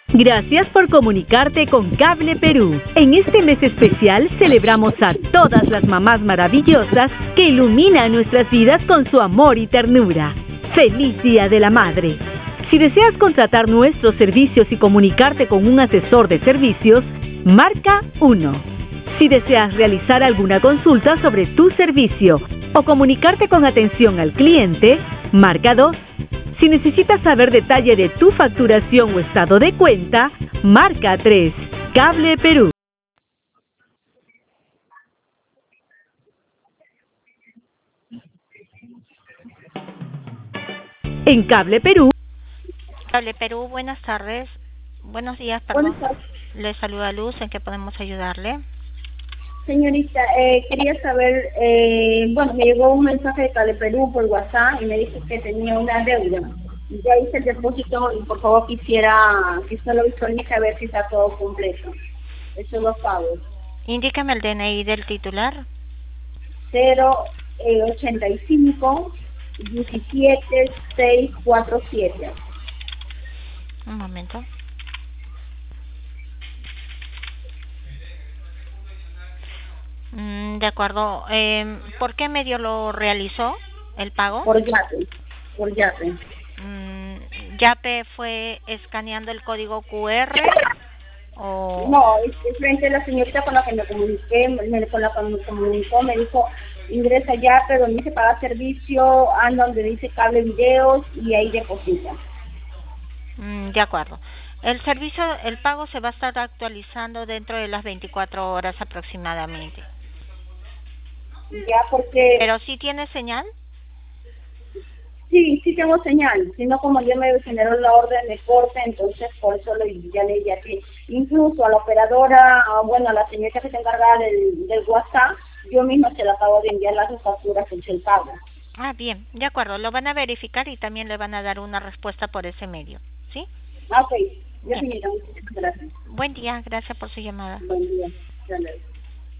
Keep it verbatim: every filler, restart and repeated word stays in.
Gracias por comunicarte con Cable Perú. En este mes especial celebramos a todas las mamás maravillosas que iluminan nuestras vidas con su amor y ternura. ¡Feliz Día de la Madre! Si deseas contratar nuestros servicios y comunicarte con un asesor de servicios, marca uno. Si deseas realizar alguna consulta sobre tu servicio o comunicarte con atención al cliente, marca dos. Si necesitas saber detalle de tu facturación o estado de cuenta, marca tres. Cable Perú. En Cable Perú. Cable Perú, buenas tardes. Buenos días, perdón. Buenas tardes. Le saluda Luz, ¿en qué podemos ayudarle? Señorita, eh, quería saber, eh, bueno, me llegó un mensaje de Cable Perú por WhatsApp y me dijo que tenía una deuda. Ya hice el depósito y por favor quisiera que usted lo visualice a ver si está todo completo. Esos los pagos. Indícame el D N I del titular. cero ochenta y cinco diecisiete seiscientos cuarenta y siete. Un momento. Mm, de acuerdo. Eh, ¿Por qué medio lo realizó el pago? Por Yape. Por Yape. Mm, ¿Yape fue escaneando el código Q R? O... No, es, es frente a la señorita con la que me comuniqué, me, con la que me comunicó, me dijo, ingresa ya, pero me dice pagar servicio, anda donde dice cable videos y ahí deposita. Mm, de acuerdo. El servicio, el pago se va a estar actualizando dentro de las veinticuatro horas aproximadamente. Ya, porque... ¿Pero sí tiene señal? Sí, sí tengo señal, sino como ya me generó la orden de corte, entonces por eso lo, ya le dije que incluso a la operadora, a, bueno, a la señorita que se encargaba del, del WhatsApp, yo misma se la acabo de enviar las dos facturas que hice el pago. Ah, bien, de acuerdo, lo van a verificar y también le van a dar una respuesta por ese medio, ¿sí? Ah, ok, ya señorita, muchas gracias. Buen día, gracias por su llamada. Buen día, hasta luego.